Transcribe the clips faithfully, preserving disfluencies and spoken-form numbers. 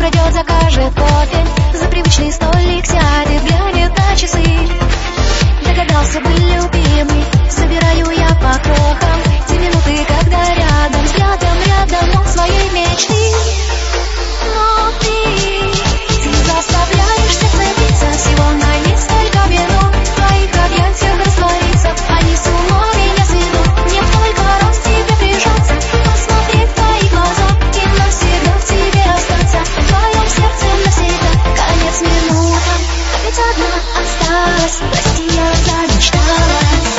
подойдет, закажет кофе. За привычный столик сядет, глянет на часы. Догадался бы, любимый, собираю я по крохам те минуты, когда рядом, взглядом рядом он своей мечты. Но ты, ты заставляешь сердце биться всего на несколько минут. В твоих объятиях раствориться, они с ума меня сведут. Мне только раз к тебе прижаться, посмотреть в твои глаза и навсегда в тебе остаться. В твоем сердце навсегда конец минутам, ведь одна осталась. Прости, я замечталась.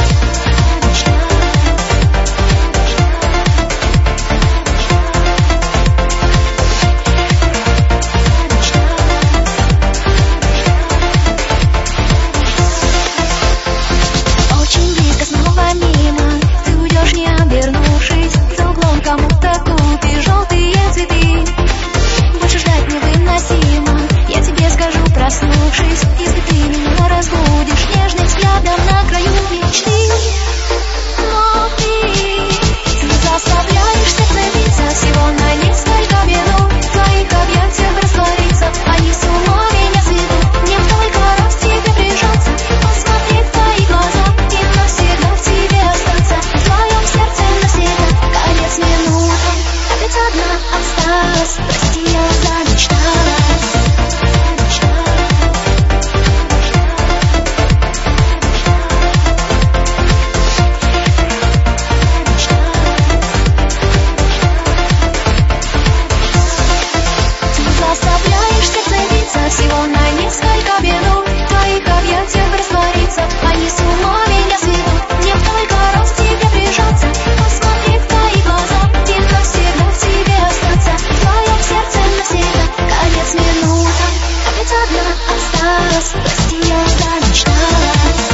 Очень близко, снова мимо, ты уйдешь, не обернувшись. За углом кому-то купишь желтые цветы. Больше ждать невыносимо, я тебе скажу, проснувшись. Если ты меня разбудишь нежным взглядом на краю мечты. Но ты, ты заставляешь сердце биться всего на несколько минут. В твоих объятиях раствориться, они с ума меня сведут. Мне только раз к тебе прижаться, посмотреть в твои глаза и навсегда в тебе остаться. В твоем сердце навсегда конец минутам, ведь одна осталась. Прости, я замечталась. Заставляешь сердце биться всего на несколько минут. В твоих объятиях раствориться, они с ума меня сведут. Мне только раз к тебе прижаться, посмотреть в твои глаза и навсегда в тебе остаться. В твоем сердце навсегда конец минутам, ведь одна осталась. Прости, я замечталась.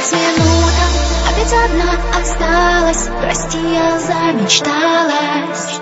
Одна осталась, прости, я замечталась.